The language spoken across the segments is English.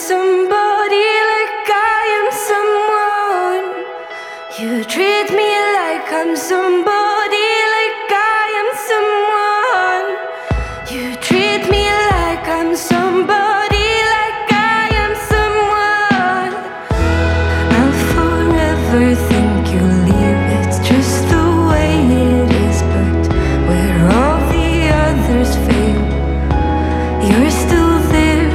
somebody, like I am someone. You treat me like I'm somebody, like I am someone. You treat me like I'm somebody, like I am someone. I'll forever think you leave, it's just the way it is. But where all the others fail, you're still there.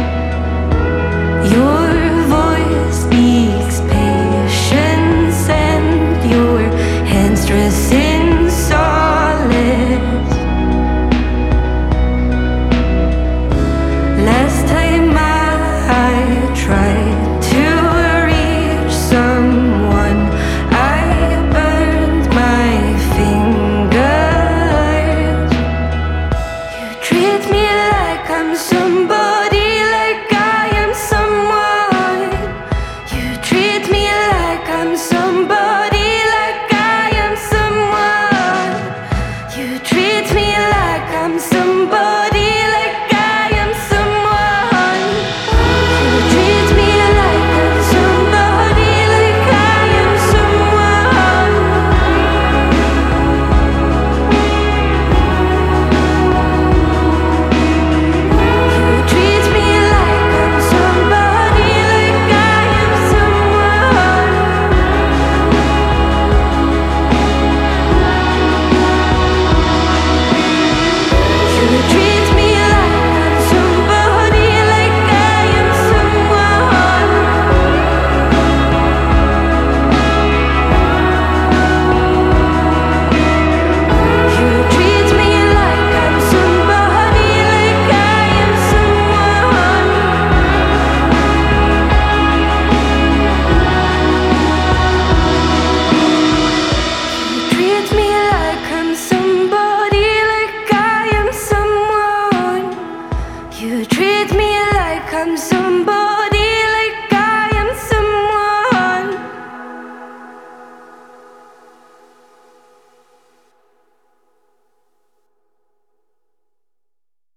Your voice speaks patience, and your hands dress in solace. Last time I tried to reach someone, I burned my fingers. You treat me like I'm somebody, like I am someone. You treat me like I'm somebody, like I am someone. You treat me like I'm somebody, like I am someone. You treat me like I'm somebody, like I am someone. You treat me like I'm somebody, like I am someone. You treat me like I'm somebody, like I am someone. You treat me like I'm somebody, like I am someone. You treat me like I'm somebody, like I am someone. You treat me like I'm somebody,